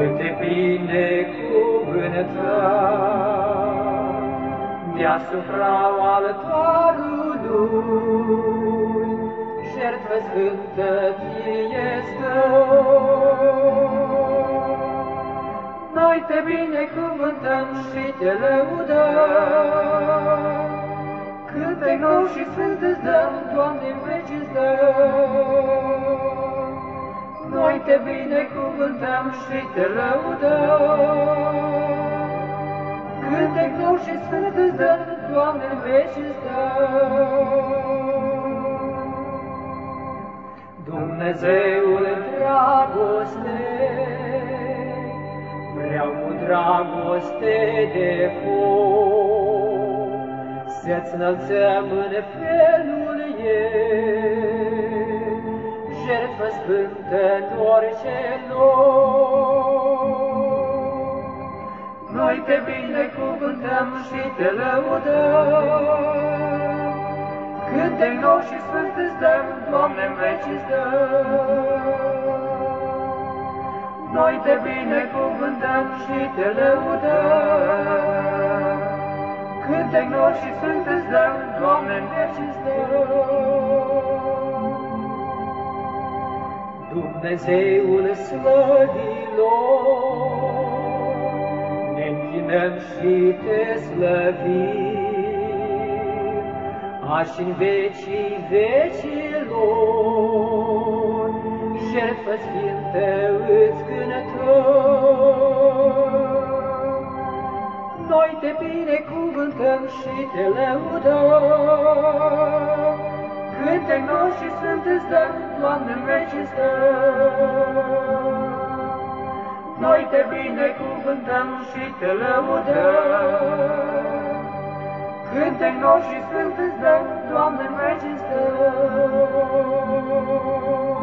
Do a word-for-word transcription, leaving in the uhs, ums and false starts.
Noi te binecuvântăm deasupra altarului, jertfă sfântă ție stăm. Noi te binecuvântăm și te lăudăm, cântec nou și sfânt îți dăm, Doamne, în veci îți dăm. Noi te binecuvântăm și te lăudăm, cântec nou și sfânt îți dăm, Doamne, în veci îți dăm. Dumnezeul dragoste, vreau cu dragoste de foc să-ți înălțăm în felul ei, jertfă sfântă în orice loc. Noi te binecuvântăm și te lăudăm, cântec nou și sfânt îți dăm, Doamne, în veci îți dăm. Noi te binecuvântăm și te lăudăm, cântec nou și sfânt îți dăm, Doamne, în veci îți dăm. Dumnezeul slăvilor, ne închinăm și te slăvim, azi în vecii vecilor, jertfă sfântă îți cântăm. Noi te binecuvântăm și te lăudăm, cântec nou și sfânt îți dăm, Doamne, în veci îți dăm. Noi te binecuvântăm și te lăudăm, cântec nou și sfânt îți dăm, Doamne, în veci îți dăm.